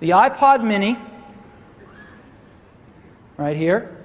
The iPod mini, right here,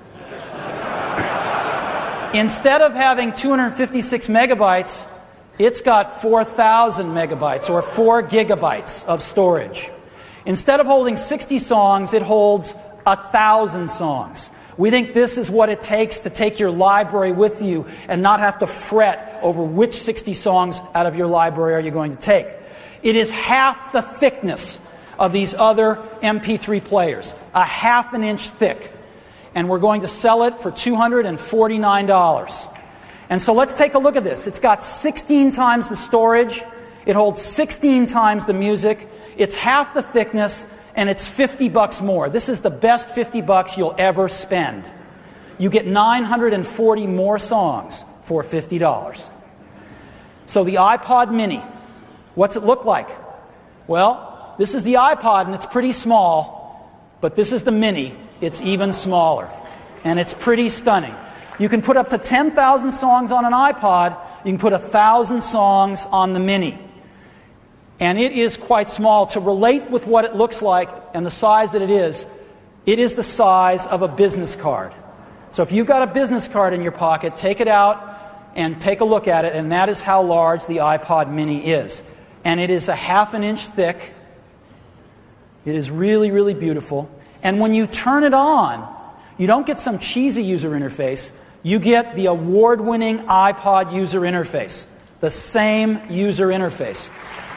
instead of having 256 megabytes, it's got 4,000 megabytes or 4 gigabytes of storage. Instead of holding 60 songs, it holds 1,000 songs. We think this is what it takes to take your library with you and not have to fret over which 60 songs out of your library are you going to take. It is half the thickness of these other MP3 players, a half an inch thick. And we're going to sell it for $249. And so let's take a look at this. It's got 16 times the storage. It holds 16 times the music. It's half the thickness, and it's $50 more. This is the best $50 you'll ever spend. You get 940 more songs for $50. So the iPod mini, what's it look like? Well, this is the iPod, and it's pretty small, but this is the mini. It's even smaller, and it's pretty stunning. You can put up to 10,000 songs on an iPod. You can put 1,000 songs on the mini. And it is quite small. To relate with what it looks like and the size that it is the size of a business card. So if you've got a business card in your pocket, take it out and take a look at it, and that is how large the iPod mini is. And it is a half an inch thick. It is really, really beautiful. And when you turn it on, you don't get some cheesy user interface. You get the award-winning iPod user interface, the same user interface.